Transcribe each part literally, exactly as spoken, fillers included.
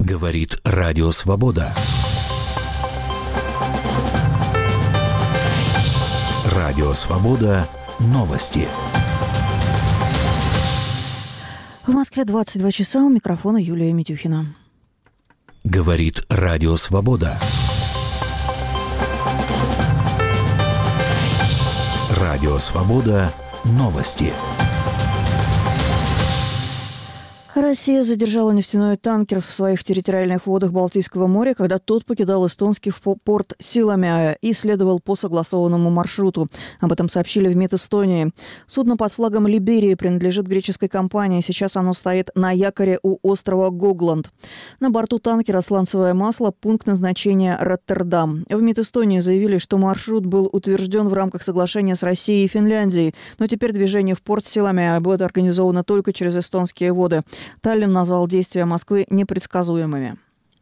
Говорит Радио Свобода. Радио Свобода. Новости. В Москве двадцать два часа, у микрофона Юлия Митюхина. Говорит Радио Свобода. Радио Свобода. Новости. Россия задержала нефтяной танкер в своих территориальных водах Балтийского моря, когда тот покидал эстонский порт Силомяя и следовал по согласованному маршруту. Об этом сообщили в МИД Эстонии. Судно под флагом Либерии принадлежит греческой компании. Сейчас оно стоит на якоре у острова Гогланд. На борту танкера сланцевое масло, пункт назначения Роттердам. В МИД Эстонии заявили, что маршрут был утвержден в рамках соглашения с Россией и Финляндией, но теперь движение в порт Силомяя будет организовано только через эстонские воды. Таллин назвал действия Москвы непредсказуемыми.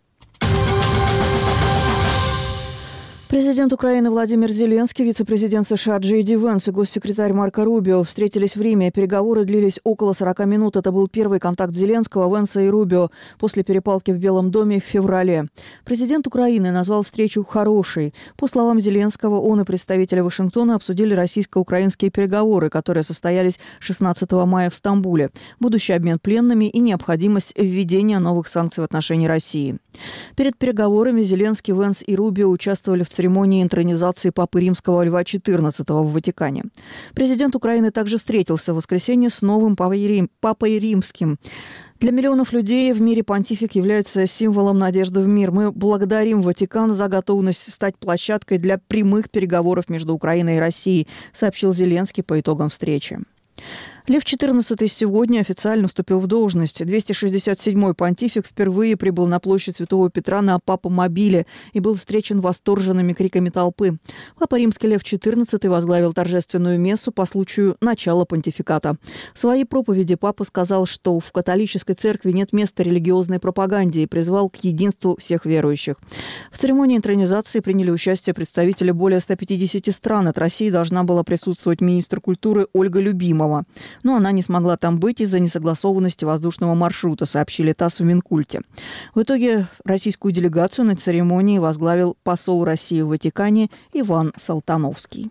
Президент Украины Владимир Зеленский, вице-президент США Джей Ди Венс и госсекретарь Марко Рубио встретились в Риме. Переговоры длились около сорока минут. Это был первый контакт Зеленского, Венса и Рубио после перепалки в Белом доме в феврале. Президент Украины назвал встречу «хорошей». По словам Зеленского, он и представители Вашингтона обсудили российско-украинские переговоры, которые состоялись шестнадцатого мая в Стамбуле, будущий обмен пленными и необходимость введения новых санкций в отношении России. Перед переговорами Зеленский, Венс и Рубио участвовали в церемонии интронизации Папы Римского Льва четырнадцатого в Ватикане. Президент Украины также встретился в воскресенье с новым Папой, Рим, Папой Римским. Для миллионов людей в мире понтифик является символом надежды в мир. Мы благодарим Ватикан за готовность стать площадкой для прямых переговоров между Украиной и Россией, сообщил Зеленский по итогам встречи. Лев четырнадцатый сегодня официально вступил в должность. двести шестьдесят седьмой понтифик впервые прибыл на площадь Святого Петра на Папа-мобиле и был встречен восторженными криками толпы. Папа Римский Лев четырнадцатый возглавил торжественную мессу по случаю начала понтификата. В своей проповеди папа сказал, что в католической церкви нет места религиозной пропаганде и призвал к единству всех верующих. В церемонии интронизации приняли участие представители более ста пятидесяти стран. От России должна была присутствовать министр культуры Ольга Любимова. Но она не смогла там быть из-за несогласованности воздушного маршрута, сообщили ТАСС в Минкульте. В итоге российскую делегацию на церемонии возглавил посол России в Ватикане Иван Салтановский.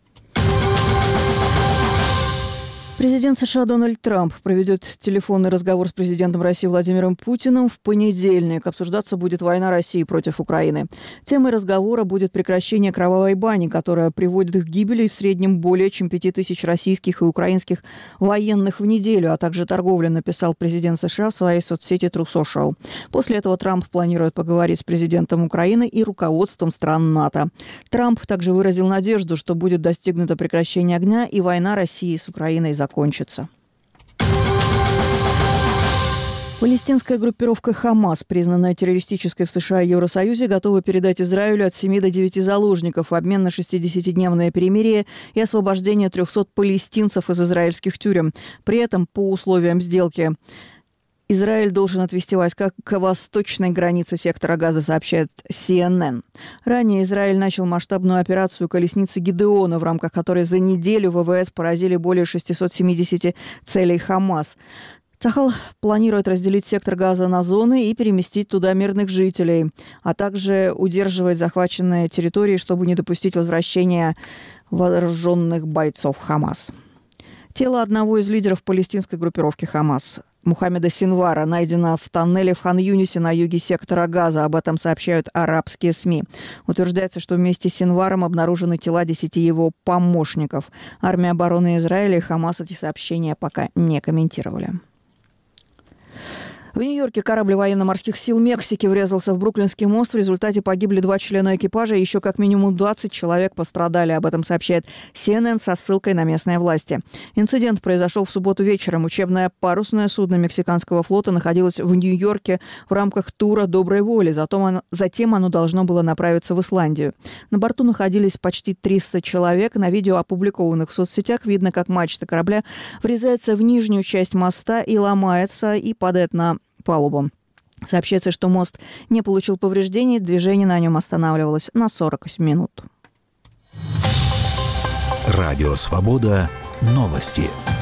Президент США Дональд Трамп проведет телефонный разговор с президентом России Владимиром Путиным в понедельник. Обсуждаться будет война России против Украины. Темой разговора будет прекращение кровавой бани, которая приводит к гибели в среднем более чем пяти тысяч российских и украинских военных в неделю, а также торговля, написал президент США в своей соцсети True Social. После этого Трамп планирует поговорить с президентом Украины и руководством стран НАТО. Трамп также выразил надежду, что будет достигнуто прекращение огня и война России с Украиной закончится. Кончится. Палестинская группировка «Хамас», признанная террористической в США и Евросоюзе, готова передать Израилю от семи до девяти заложников в обмен на шестидесятидневное перемирие и освобождение трехсот палестинцев из израильских тюрем. При этом, по условиям сделки, Израиль должен отвести войска к восточной границе сектора Газа, сообщает Си Эн Эн. Ранее Израиль начал масштабную операцию «Колесницы Гидеона», в рамках которой за неделю вэ вэ эс поразили более шестисот семидесяти целей Хамас. Цахал планирует разделить сектор Газа на зоны и переместить туда мирных жителей, а также удерживать захваченные территории, чтобы не допустить возвращения вооруженных бойцов Хамас. Тело одного из лидеров палестинской группировки «Хамас», Мухаммеда Синвара, найдено в тоннеле в Хан-Юнисе на юге сектора Газа. Об этом сообщают арабские СМИ. Утверждается, что вместе с Синваром обнаружены тела десяти его помощников. Армия обороны Израиля и Хамас эти сообщения пока не комментировали. В Нью-Йорке корабль военно-морских сил Мексики врезался в Бруклинский мост. В результате погибли два члена экипажа, и еще как минимум двадцать человек пострадали. Об этом сообщает Си Эн Эн со ссылкой на местные власти. Инцидент произошел в субботу вечером. Учебное парусное судно Мексиканского флота находилось в Нью-Йорке в рамках тура доброй воли. Затем оно, затем оно должно было направиться в Исландию. На борту находились почти триста человек. На видео, опубликованных в соцсетях, видно, как мачта корабля врезается в нижнюю часть моста и ломается, и падает на палубу. Сообщается, что мост не получил повреждений, движение на нем останавливалось на сорок минут. Радио Свобода. Новости.